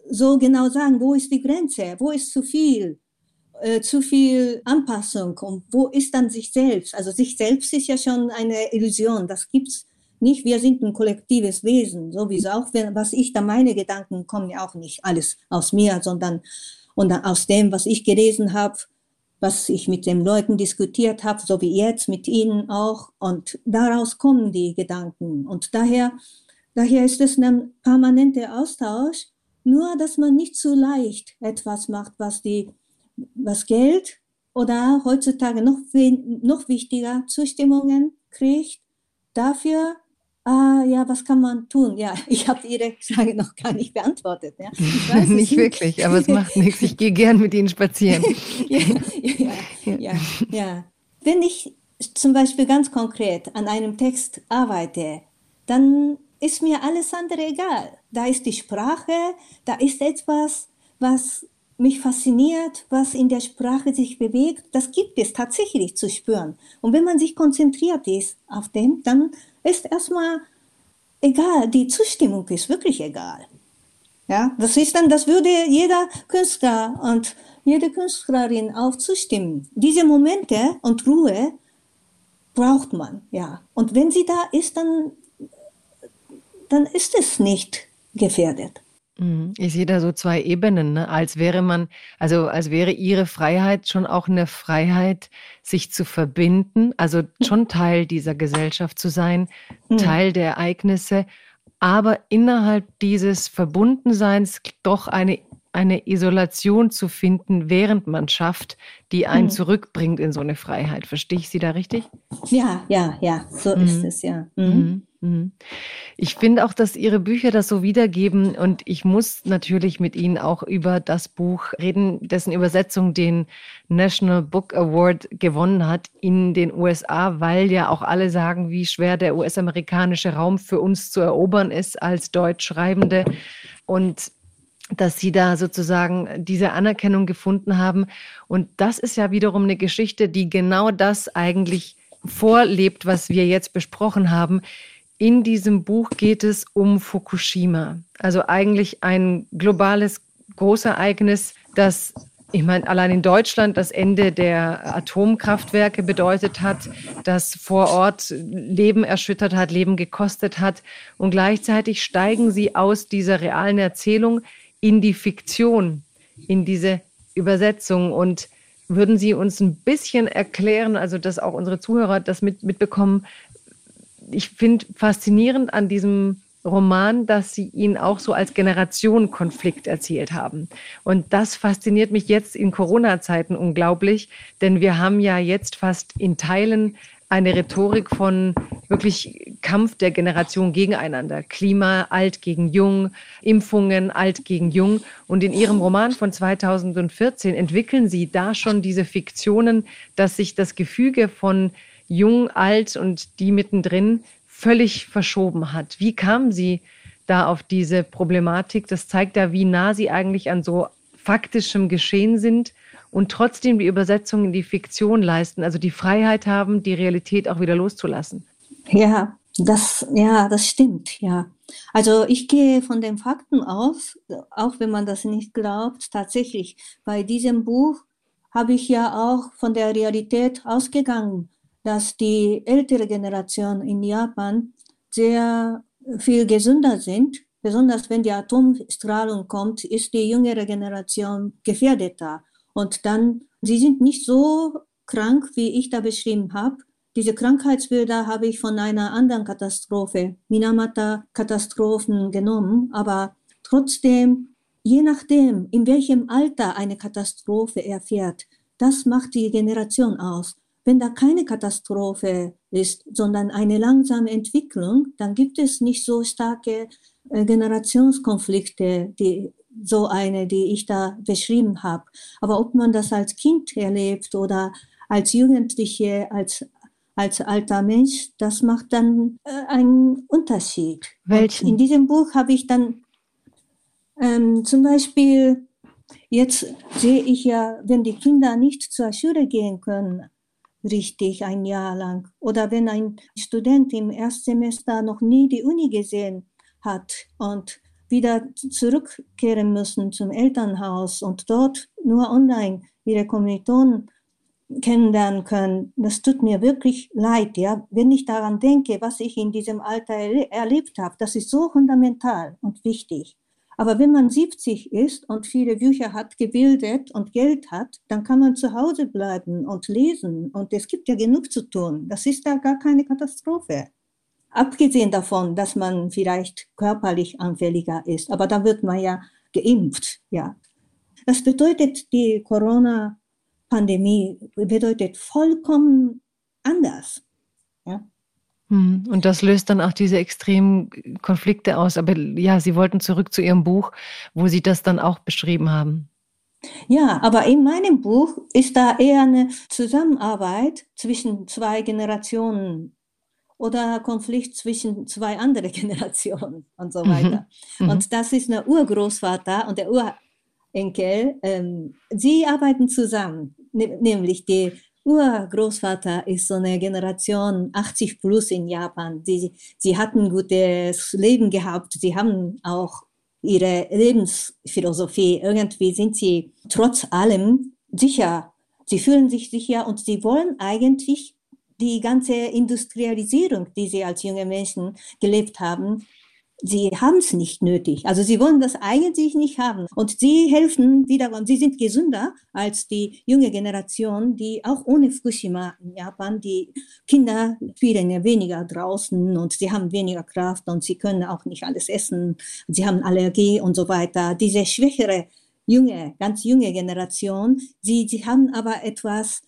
so genau sagen, wo ist die Grenze, wo ist zu viel Anpassung und wo ist dann sich selbst? Also sich selbst ist ja schon eine Illusion, das gibt's nicht. Wir sind ein kollektives Wesen, sowieso auch, was ich da meine Gedanken kommen ja auch nicht alles aus mir, sondern und aus dem, was ich gelesen habe, was ich mit den Leuten diskutiert habe, so wie jetzt mit Ihnen auch. Und daraus kommen die Gedanken. Und daher ist es ein permanenter Austausch, nur dass man nicht zu leicht etwas macht, was Geld oder heutzutage noch wichtiger Zustimmungen kriegt. Dafür, ja, was kann man tun? Ja, ich habe Ihre Frage noch gar nicht beantwortet. Ja. Ich weiß nicht wirklich, aber es macht nichts. Ich gehe gern mit Ihnen spazieren. Ja. Wenn ich zum Beispiel ganz konkret an einem Text arbeite, dann ist mir alles andere egal. Da ist die Sprache, da ist etwas, was mich fasziniert, was in der Sprache sich bewegt. Das gibt es tatsächlich zu spüren. Und wenn man sich konzentriert ist auf dem, dann ist erstmal egal. Die Zustimmung ist wirklich egal. Ja, das würde jeder Künstler und jede Künstlerin auch zustimmen. Diese Momente und Ruhe braucht man, ja. Und wenn sie da ist, dann ist es nicht gefährdet. Ich sehe da so zwei Ebenen, ne? Als wäre Ihre Freiheit schon auch eine Freiheit, sich zu verbinden, also schon Teil dieser Gesellschaft zu sein, Teil der Ereignisse, aber innerhalb dieses Verbundenseins doch eine Isolation zu finden, während man schafft, die einen zurückbringt in so eine Freiheit. Verstehe ich Sie da richtig? Ja, so ist es, ja. Ich finde auch, dass Ihre Bücher das so wiedergeben und ich muss natürlich mit Ihnen auch über das Buch reden, dessen Übersetzung den National Book Award gewonnen hat in den USA, weil ja auch alle sagen, wie schwer der US-amerikanische Raum für uns zu erobern ist als Deutschschreibende und dass Sie da sozusagen diese Anerkennung gefunden haben. Und das ist ja wiederum eine Geschichte, die genau das eigentlich vorlebt, was wir jetzt besprochen haben. In diesem Buch geht es um Fukushima. Also eigentlich ein globales Großereignis, das, ich meine, allein in Deutschland das Ende der Atomkraftwerke bedeutet hat, das vor Ort Leben erschüttert hat, Leben gekostet hat. Und gleichzeitig steigen Sie aus dieser realen Erzählung in die Fiktion, in diese Übersetzung. Und würden Sie uns ein bisschen erklären, also dass auch unsere Zuhörer das mitbekommen, ich finde faszinierend an diesem Roman, dass Sie ihn auch so als Generationenkonflikt erzählt haben. Und das fasziniert mich jetzt in Corona-Zeiten unglaublich, denn wir haben ja jetzt fast in Teilen eine Rhetorik von wirklich Kampf der Generation gegeneinander. Klima, alt gegen jung, Impfungen, alt gegen jung. Und in Ihrem Roman von 2014 entwickeln Sie da schon diese Fiktionen, dass sich das Gefüge von jung, alt und die mittendrin völlig verschoben hat. Wie kamen Sie da auf diese Problematik? Das zeigt ja, wie nah Sie eigentlich an so faktischem Geschehen sind und trotzdem die Übersetzung in die Fiktion leisten, also die Freiheit haben, die Realität auch wieder loszulassen. Ja, das stimmt, ja. Also ich gehe von den Fakten aus, auch wenn man das nicht glaubt, tatsächlich. Bei diesem Buch habe ich ja auch von der Realität ausgegangen, dass die ältere Generation in Japan sehr viel gesünder sind. Besonders wenn die Atomstrahlung kommt, ist die jüngere Generation gefährdeter. Und dann, sie sind nicht so krank, wie ich da beschrieben habe. Diese Krankheitsbilder habe ich von einer anderen Katastrophe, Minamata-Katastrophen genommen. Aber trotzdem, je nachdem, in welchem Alter eine Katastrophe erfährt, das macht die Generation aus. Wenn da keine Katastrophe ist, sondern eine langsame Entwicklung, dann gibt es nicht so starke Generationskonflikte, die ich da beschrieben habe. Aber ob man das als Kind erlebt oder als Jugendliche, als alter Mensch, das macht dann einen Unterschied. Welchen? In diesem Buch habe ich dann zum Beispiel, jetzt sehe ich ja, wenn die Kinder nicht zur Schule gehen können, richtig ein Jahr lang, oder wenn ein Student im Erstsemester noch nie die Uni gesehen hat und wieder zurückkehren müssen zum Elternhaus und dort nur online ihre Kommilitonen kennenlernen können. Das tut mir wirklich leid, ja, wenn ich daran denke, was ich in diesem Alter erlebt habe. Das ist so fundamental und wichtig. Aber wenn man 70 ist und viele Bücher hat, gebildet und Geld hat, dann kann man zu Hause bleiben und lesen. Und es gibt ja genug zu tun. Das ist da gar keine Katastrophe. Abgesehen davon, dass man vielleicht körperlich anfälliger ist. Aber dann wird man ja geimpft. Ja. Das bedeutet, die Corona-Pandemie bedeutet vollkommen anders. Ja. Und das löst dann auch diese extremen Konflikte aus. Aber ja, Sie wollten zurück zu Ihrem Buch, wo Sie das dann auch beschrieben haben. Ja, aber in meinem Buch ist da eher eine Zusammenarbeit zwischen zwei Generationen oder Konflikt zwischen zwei anderen Generationen und so weiter. Und das ist der Urgroßvater und der Urenkel. Sie arbeiten zusammen, nämlich die Urgroßvater ist so eine Generation 80 plus in Japan. Sie hatten ein gutes Leben gehabt. Sie haben auch ihre Lebensphilosophie. Irgendwie sind sie trotz allem sicher. Sie fühlen sich sicher und sie wollen eigentlich die ganze Industrialisierung, die sie als junge Menschen gelebt haben, sie haben es nicht nötig. Also sie wollen das eigentlich nicht haben. Und sie helfen wiederum, sie sind gesünder als die junge Generation, die auch ohne Fukushima in Japan, die Kinder spielen ja weniger draußen und sie haben weniger Kraft und sie können auch nicht alles essen. Sie haben Allergie und so weiter. Diese schwächere, ganz junge Generation, sie haben aber etwas,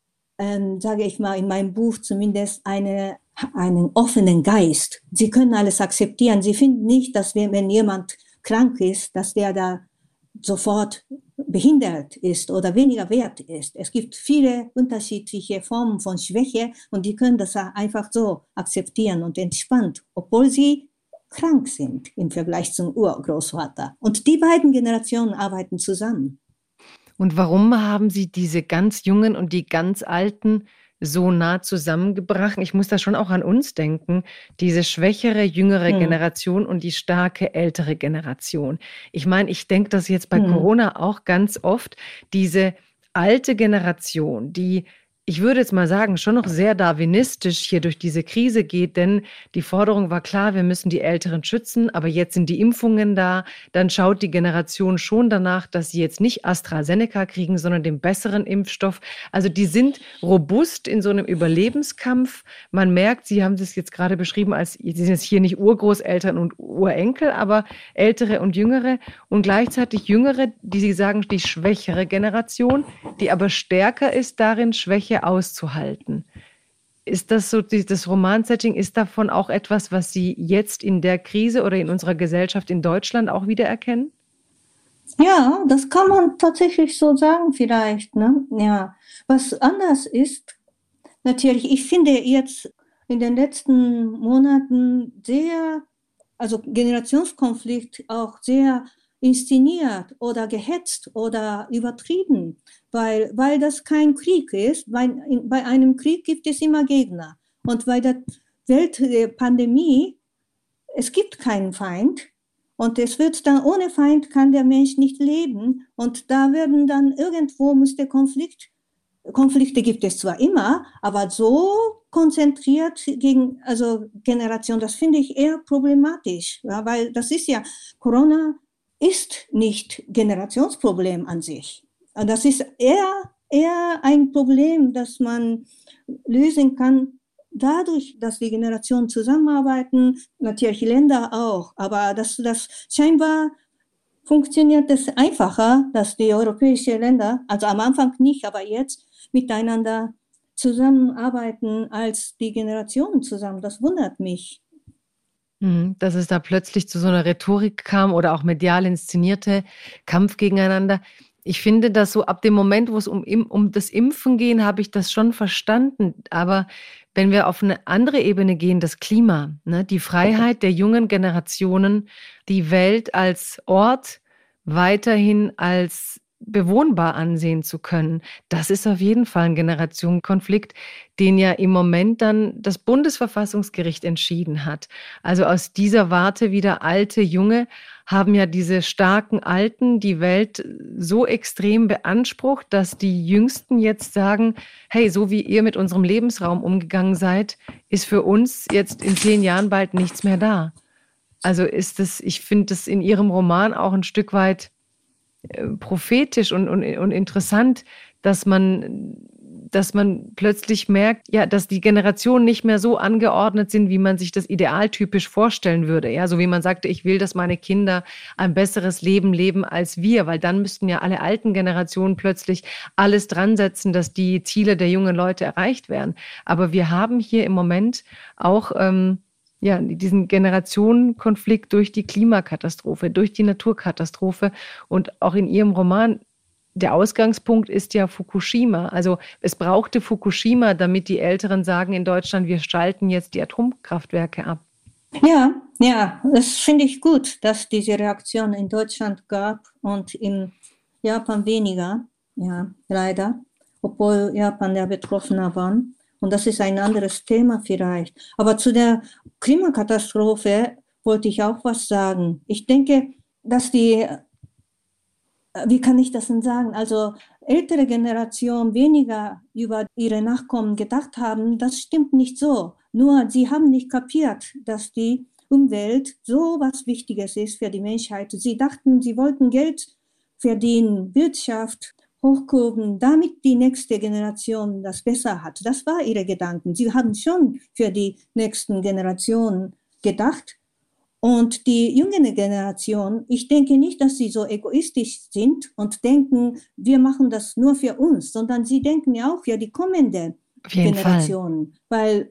sage ich mal, in meinem Buch zumindest einen offenen Geist. Sie können alles akzeptieren. Sie finden nicht, dass wenn jemand krank ist, dass der da sofort behindert ist oder weniger wert ist. Es gibt viele unterschiedliche Formen von Schwäche und die können das einfach so akzeptieren und entspannt, obwohl sie krank sind im Vergleich zum Urgroßvater. Und die beiden Generationen arbeiten zusammen. Und warum haben Sie diese ganz Jungen und die ganz Alten so nah zusammengebracht? Ich muss da schon auch an uns denken, diese schwächere, jüngere Generation und die starke, ältere Generation. Ich meine, ich denke das jetzt bei Corona auch ganz oft, diese alte Generation, die, ich würde jetzt mal sagen, schon noch sehr darwinistisch hier durch diese Krise geht, denn die Forderung war klar, wir müssen die Älteren schützen, aber jetzt sind die Impfungen da, dann schaut die Generation schon danach, dass sie jetzt nicht AstraZeneca kriegen, sondern den besseren Impfstoff. Also die sind robust in so einem Überlebenskampf. Man merkt, Sie haben das jetzt gerade beschrieben, Sie sind jetzt hier nicht Urgroßeltern und Urenkel, aber Ältere und Jüngere und gleichzeitig Jüngere, die Sie sagen, die schwächere Generation, die aber stärker ist darin, Schwäche auszuhalten. Ist das so, das Romansetting, ist davon auch etwas, was Sie jetzt in der Krise oder in unserer Gesellschaft in Deutschland auch wiedererkennen? Ja, das kann man tatsächlich so sagen vielleicht, ne? Ja. Was anders ist, natürlich, ich finde jetzt in den letzten Monaten also Generationskonflikt auch sehr inszeniert oder gehetzt oder übertrieben, weil das kein Krieg ist. Bei einem Krieg gibt es immer Gegner. Und bei der Weltpandemie, es gibt keinen Feind. Und es wird dann, ohne Feind kann der Mensch nicht leben. Und da werden dann irgendwo muss der Konflikte gibt es zwar immer, aber so konzentriert also Generation, das finde ich eher problematisch. Ja, weil das ist ja, Corona ist nicht Generationsproblem an sich. Das ist eher ein Problem, das man lösen kann dadurch, dass die Generationen zusammenarbeiten, natürlich Länder auch, aber das scheinbar funktioniert es einfacher, dass die europäischen Länder, also am Anfang nicht, aber jetzt miteinander zusammenarbeiten als die Generationen zusammen. Das wundert mich. Dass es da plötzlich zu so einer Rhetorik kam oder auch medial inszenierte Kampf gegeneinander. Ich finde, dass so ab dem Moment, wo es um das Impfen geht, habe ich das schon verstanden. Aber wenn wir auf eine andere Ebene gehen, das Klima, ne, die Freiheit der jungen Generationen, die Welt als Ort weiterhin als bewohnbar ansehen zu können. Das ist auf jeden Fall ein Generationenkonflikt, den ja im Moment dann das Bundesverfassungsgericht entschieden hat. Also aus dieser Warte wieder alte, junge haben ja diese starken Alten die Welt so extrem beansprucht, dass die Jüngsten jetzt sagen, hey, so wie ihr mit unserem Lebensraum umgegangen seid, ist für uns jetzt in 10 Jahren bald nichts mehr da. Also ich finde das in Ihrem Roman auch ein Stück weit prophetisch und interessant, dass man plötzlich merkt, ja, dass die Generationen nicht mehr so angeordnet sind, wie man sich das idealtypisch vorstellen würde. Ja, so wie man sagte, ich will, dass meine Kinder ein besseres Leben leben als wir, weil dann müssten ja alle alten Generationen plötzlich alles dran setzen, dass die Ziele der jungen Leute erreicht werden. Aber wir haben hier im Moment auch diesen Generationenkonflikt durch die Klimakatastrophe, durch die Naturkatastrophe und auch in Ihrem Roman. Der Ausgangspunkt ist ja Fukushima. Also es brauchte Fukushima, damit die Älteren sagen in Deutschland, wir schalten jetzt die Atomkraftwerke ab. Ja, das finde ich gut, dass diese Reaktion in Deutschland gab und in Japan weniger. Ja, leider, obwohl Japan ja Betroffener war. Und das ist ein anderes Thema vielleicht. Aber zu der Klimakatastrophe wollte ich auch was sagen. Ich denke, dass wie kann ich das denn sagen? Also ältere Generationen weniger über ihre Nachkommen gedacht haben, das stimmt nicht so. Nur sie haben nicht kapiert, dass die Umwelt so was Wichtiges ist für die Menschheit. Sie dachten, sie wollten Geld verdienen, Wirtschaft hochkurbeln, damit die nächste Generation das besser hat. Das war ihre Gedanken. Sie haben schon für die nächsten Generationen gedacht. Und die jüngere Generation, ich denke nicht, dass sie so egoistisch sind und denken, wir machen das nur für uns, sondern sie denken ja auch für die kommende Generationen. Weil,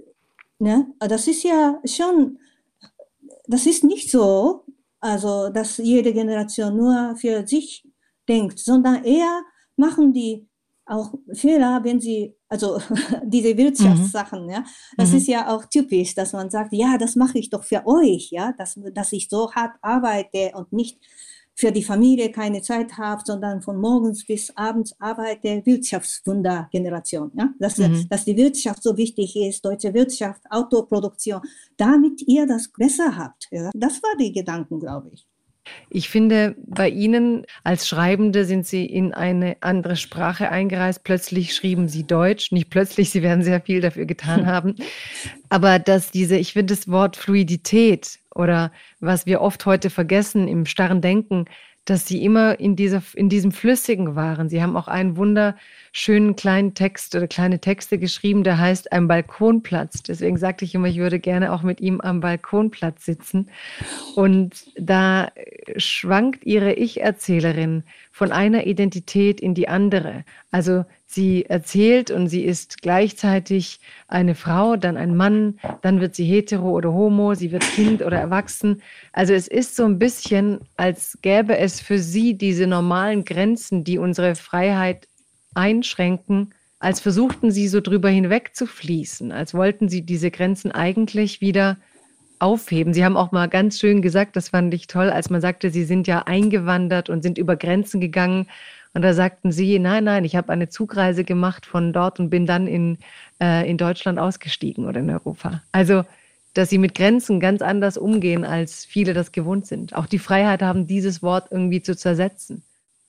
das ist ja schon, das ist nicht so, also, dass jede Generation nur für sich denkt, sondern eher machen die auch Fehler, wenn sie, also diese Wirtschaftssachen, das ist ja auch typisch, dass man sagt, ja, das mache ich doch für euch, ja, dass ich so hart arbeite und nicht für die Familie keine Zeit habe, sondern von morgens bis abends arbeite, Wirtschaftswundergeneration, ja, dass die Wirtschaft so wichtig ist, deutsche Wirtschaft, Autoproduktion, damit ihr das besser habt. Ja. Das war die Gedanken, glaube ich. Ich finde, bei Ihnen als Schreibende sind Sie in eine andere Sprache eingereist. Plötzlich schrieben Sie Deutsch. Nicht plötzlich, Sie werden sehr viel dafür getan haben. Aber ich finde das Wort Fluidität oder was wir oft heute vergessen im starren Denken, dass Sie immer in diesem Flüssigen waren. Sie haben auch einen wunderschönen kleinen Text oder kleine Texte geschrieben, der heißt Ein Balkonplatz. Deswegen sagte ich immer, ich würde gerne auch mit ihm am Balkonplatz sitzen. Und da schwankt Ihre Ich-Erzählerin von einer Identität in die andere. Also sie erzählt und sie ist gleichzeitig eine Frau, dann ein Mann, dann wird sie hetero oder homo, sie wird Kind oder erwachsen. Also es ist so ein bisschen, als gäbe es für sie diese normalen Grenzen, die unsere Freiheit einschränken, als versuchten sie so drüber hinweg zu fließen, als wollten sie diese Grenzen eigentlich wieder aufheben. Sie haben auch mal ganz schön gesagt, das fand ich toll, als man sagte, Sie sind ja eingewandert und sind über Grenzen gegangen. Und da sagten Sie, nein, ich habe eine Zugreise gemacht von dort und bin dann in Deutschland ausgestiegen oder in Europa. Also, dass Sie mit Grenzen ganz anders umgehen, als viele das gewohnt sind. Auch die Freiheit haben, dieses Wort irgendwie zu zersetzen.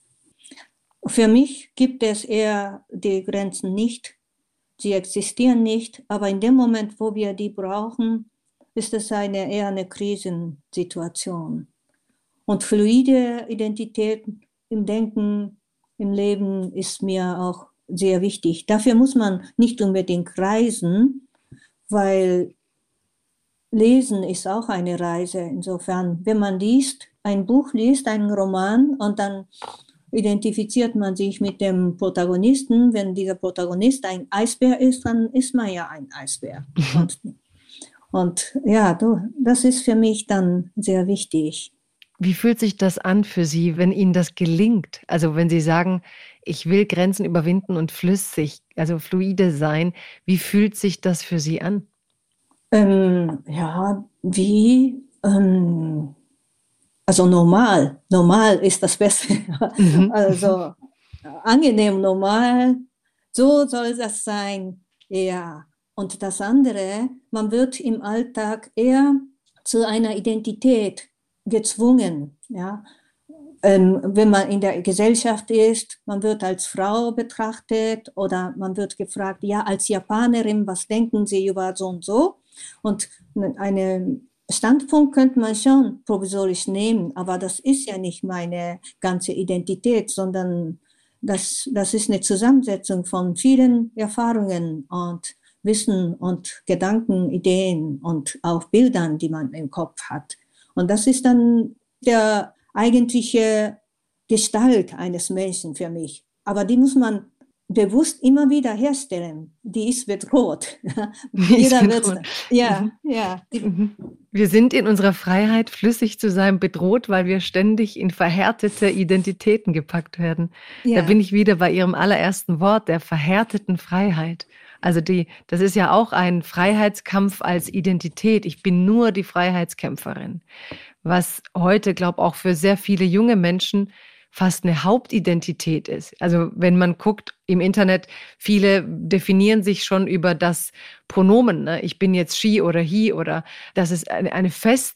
Für mich gibt es eher die Grenzen nicht. Sie existieren nicht. Aber in dem Moment, wo wir die brauchen, ist es eher eine Krisensituation. Und fluide Identität im Denken, im Leben ist mir auch sehr wichtig. Dafür muss man nicht unbedingt reisen, weil Lesen ist auch eine Reise. Insofern, wenn man ein Buch liest, einen Roman, und dann identifiziert man sich mit dem Protagonisten. Wenn dieser Protagonist ein Eisbär ist, dann ist man ja ein Eisbär. Und ja, das ist für mich dann sehr wichtig. Wie fühlt sich das an für Sie, wenn Ihnen das gelingt? Also wenn Sie sagen, ich will Grenzen überwinden und flüssig, also fluide sein, wie fühlt sich das für Sie an? Also normal ist das Beste. Also angenehm, normal. So soll das sein. Ja. Und das andere, man wird im Alltag eher zu einer Identität gezwungen. Ja. Wenn man in der Gesellschaft ist, man wird als Frau betrachtet oder man wird gefragt, ja, als Japanerin, was denken Sie über so und so? Und einen Standpunkt könnte man schon provisorisch nehmen, aber das ist ja nicht meine ganze Identität, sondern das ist eine Zusammensetzung von vielen Erfahrungen und Wissen und Gedanken, Ideen und auch Bildern, die man im Kopf hat. Und das ist dann der eigentliche Gestalt eines Menschen für mich. Aber die muss man bewusst immer wieder herstellen. Die ist bedroht. Jeder wird, ja, ja. Wir sind in unserer Freiheit, flüssig zu sein, bedroht, weil wir ständig in verhärtete Identitäten gepackt werden. Ja. Da bin ich wieder bei Ihrem allerersten Wort, der verhärteten Freiheit. Also das ist ja auch ein Freiheitskampf als Identität. Ich bin nur die Freiheitskämpferin. Was heute, glaube ich, auch für sehr viele junge Menschen fast eine Hauptidentität ist. Also wenn man guckt im Internet, viele definieren sich schon über das Pronomen. Ne? Ich bin jetzt she oder he, oder dass es eine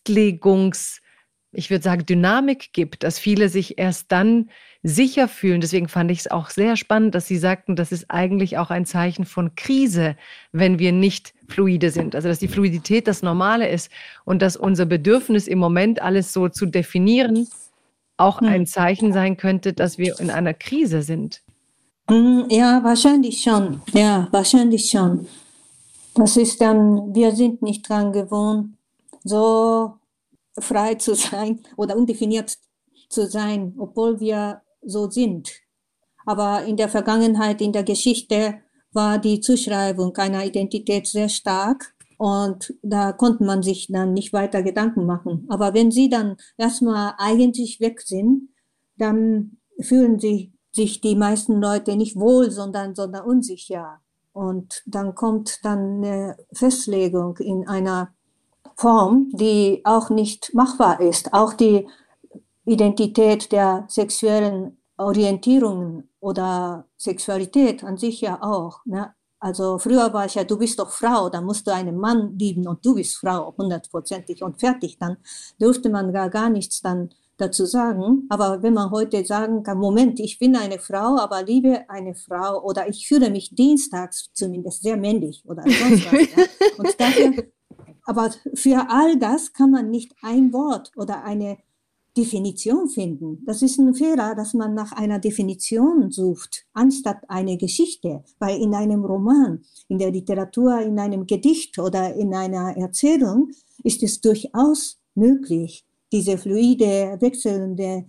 ich würde sagen, Dynamik gibt, dass viele sich erst dann sicher fühlen. Deswegen fand ich es auch sehr spannend, dass Sie sagten, das ist eigentlich auch ein Zeichen von Krise, wenn wir nicht fluide sind. Also dass die Fluidität das Normale ist und dass unser Bedürfnis im Moment alles so zu definieren auch ein Zeichen sein könnte, dass wir in einer Krise sind. Ja, wahrscheinlich schon. Ja, wahrscheinlich schon. Das ist dann, wir sind nicht dran gewohnt, so frei zu sein oder undefiniert zu sein, obwohl wir so sind. Aber in der Vergangenheit, in der Geschichte war die Zuschreibung einer Identität sehr stark und da konnte man sich dann nicht weiter Gedanken machen. Aber wenn sie dann erstmal eigentlich weg sind, dann fühlen sich die meisten Leute nicht wohl, sondern unsicher. Und dann kommt dann eine Festlegung in einer Form, die auch nicht machbar ist. Auch die Identität der sexuellen Orientierungen oder Sexualität an sich ja auch. Ne? Also früher war es ja, du bist doch Frau, dann musst du einen Mann lieben und du bist Frau, 100%ig und fertig. Dann durfte man gar nichts dann dazu sagen. Aber wenn man heute sagen kann, Moment, ich bin eine Frau, aber liebe eine Frau oder ich fühle mich dienstags zumindest sehr männlich oder sonst was. Ja? Und dafür, aber für all das kann man nicht ein Wort oder eine Definition finden. Das ist ein Fehler, dass man nach einer Definition sucht, anstatt eine Geschichte. Weil in einem Roman, in der Literatur, in einem Gedicht oder in einer Erzählung ist es durchaus möglich, diese fluide, wechselnde,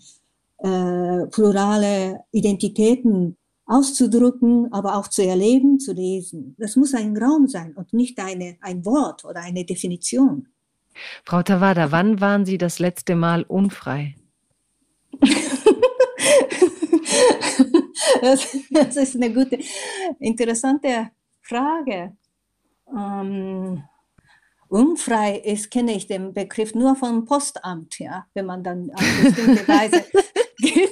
plurale Identitäten auszudrücken, aber auch zu erleben, zu lesen. Das muss ein Raum sein und nicht ein Wort oder eine Definition. Frau Tawada, wann waren Sie das letzte Mal unfrei? Das ist eine gute, interessante Frage. Unfrei kenne ich den Begriff nur vom Postamt, ja, wenn man dann auf bestimmte Weise geht.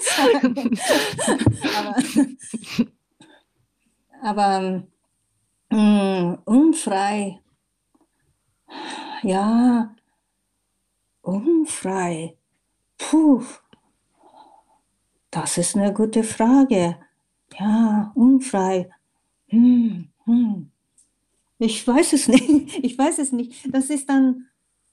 aber unfrei. Ja, unfrei. Puh, das ist eine gute Frage. Ja, unfrei. Ich weiß es nicht. Ich weiß es nicht. Das ist dann,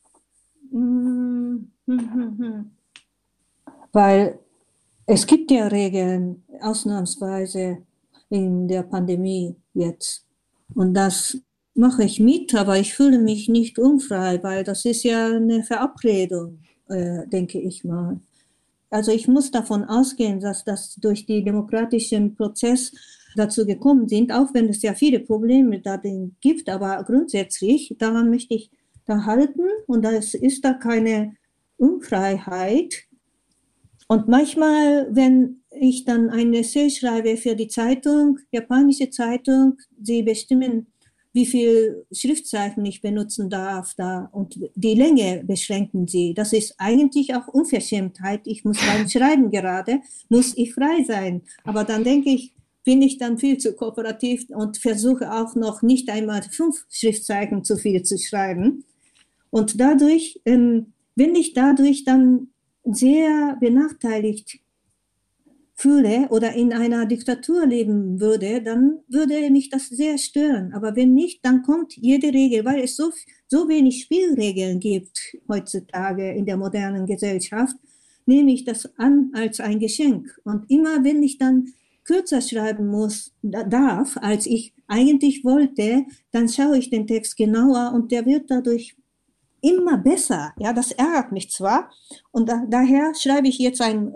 weil es gibt ja Regeln, ausnahmsweise in der Pandemie jetzt. Und das mache ich mit, aber ich fühle mich nicht unfrei, weil das ist ja eine Verabredung, denke ich mal. Also ich muss davon ausgehen, dass das durch den demokratischen Prozess dazu gekommen sind, auch wenn es ja viele Probleme darin gibt, aber grundsätzlich, daran möchte ich da halten und da ist da keine Unfreiheit. Und manchmal, wenn ich dann ein Essay schreibe für die Zeitung, japanische Zeitung, sie bestimmen, wie viel Schriftzeichen ich benutzen darf da und die Länge beschränken sie. Das ist eigentlich auch Unverschämtheit. Ich muss beim Schreiben gerade, muss ich frei sein. Aber dann denke ich, bin ich dann viel zu kooperativ und versuche auch noch nicht einmal 5 Schriftzeichen zu viel zu schreiben. Und dadurch, wenn ich dadurch dann sehr benachteiligt fühle oder in einer Diktatur leben würde, dann würde mich das sehr stören. Aber wenn nicht, dann kommt jede Regel, weil es so wenig Spielregeln gibt heutzutage in der modernen Gesellschaft, nehme ich das an als ein Geschenk. Und immer wenn ich dann kürzer schreiben darf, als ich eigentlich wollte, dann schaue ich den Text genauer und der wird dadurch immer besser. Ja, das ärgert mich zwar. Und daher schreibe ich jetzt einen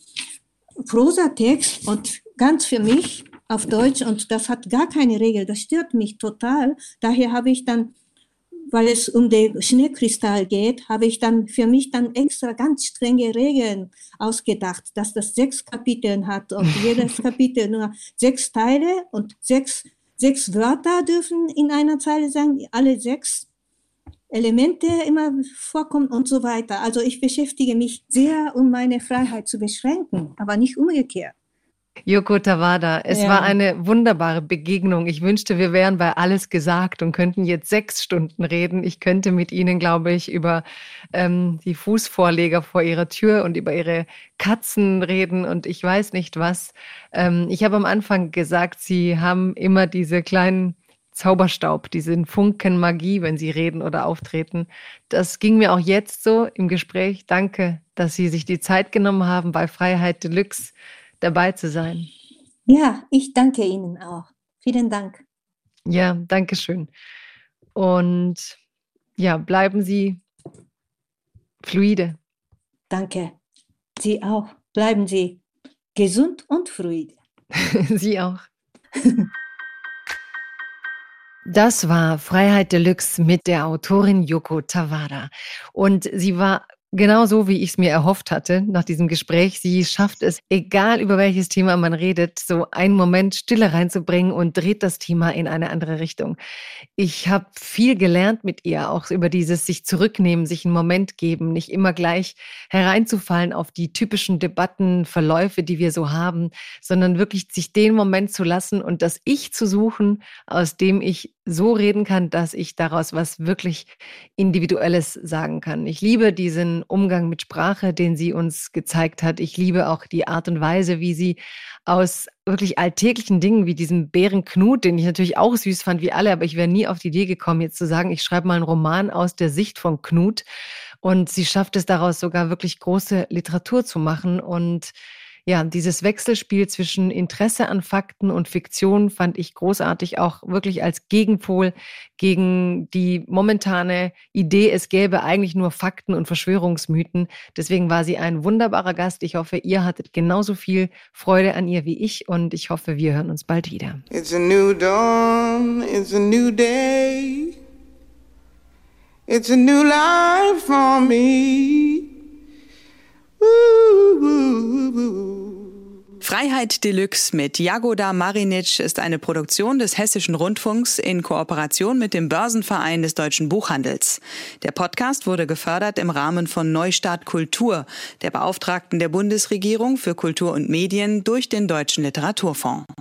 Prosatext und ganz für mich auf Deutsch und das hat gar keine Regel, das stört mich total. Daher habe ich dann, weil es um den Schneekristall geht, habe ich dann für mich dann extra ganz strenge Regeln ausgedacht, dass das 6 Kapitel hat und jedes Kapitel nur 6 Teile und 6 Wörter dürfen in einer Zeile sein, alle 6 Elemente immer vorkommen und so weiter. Also ich beschäftige mich sehr, um meine Freiheit zu beschränken, aber nicht umgekehrt. Yoko Tawada, es war eine wunderbare Begegnung. Ich wünschte, wir wären bei Alles gesagt und könnten jetzt 6 Stunden reden. Ich könnte mit Ihnen, glaube ich, über die Fußvorleger vor Ihrer Tür und über Ihre Katzen reden und ich weiß nicht was. Ich habe am Anfang gesagt, Sie haben immer diese kleinen Zauberstaub, diesen Funken Magie, wenn Sie reden oder auftreten. Das ging mir auch jetzt so im Gespräch. Danke, dass Sie sich die Zeit genommen haben, bei Freiheit Deluxe dabei zu sein. Ja, ich danke Ihnen auch. Vielen Dank. Ja, danke schön. Und ja, bleiben Sie fluide. Danke. Sie auch. Bleiben Sie gesund und fluide. Sie auch. Das war Freiheit Deluxe mit der Autorin Yoko Tawada. Und sie war genauso, wie ich es mir erhofft hatte nach diesem Gespräch. Sie schafft es, egal über welches Thema man redet, so einen Moment Stille reinzubringen und dreht das Thema in eine andere Richtung. Ich habe viel gelernt mit ihr, auch über dieses sich zurücknehmen, sich einen Moment geben, nicht immer gleich hereinzufallen auf die typischen Debattenverläufe, die wir so haben, sondern wirklich sich den Moment zu lassen und das Ich zu suchen, aus dem ich so reden kann, dass ich daraus was wirklich Individuelles sagen kann. Ich liebe diesen Umgang mit Sprache, den sie uns gezeigt hat. Ich liebe auch die Art und Weise, wie sie aus wirklich alltäglichen Dingen wie diesem Bären Knut, den ich natürlich auch süß fand wie alle, aber ich wäre nie auf die Idee gekommen, jetzt zu sagen, ich schreibe mal einen Roman aus der Sicht von Knut. Und sie schafft es daraus sogar wirklich große Literatur zu machen. Und ja, dieses Wechselspiel zwischen Interesse an Fakten und Fiktion fand ich großartig, auch wirklich als Gegenpol gegen die momentane Idee, es gäbe eigentlich nur Fakten und Verschwörungsmythen. Deswegen war sie ein wunderbarer Gast. Ich hoffe, ihr hattet genauso viel Freude an ihr wie ich und ich hoffe, wir hören uns bald wieder. It's a new dawn, it's a new day. It's a new life for me. Freiheit Deluxe mit Jagoda Marinic ist eine Produktion des Hessischen Rundfunks in Kooperation mit dem Börsenverein des Deutschen Buchhandels. Der Podcast wurde gefördert im Rahmen von Neustart Kultur, der Beauftragten der Bundesregierung für Kultur und Medien durch den Deutschen Literaturfonds.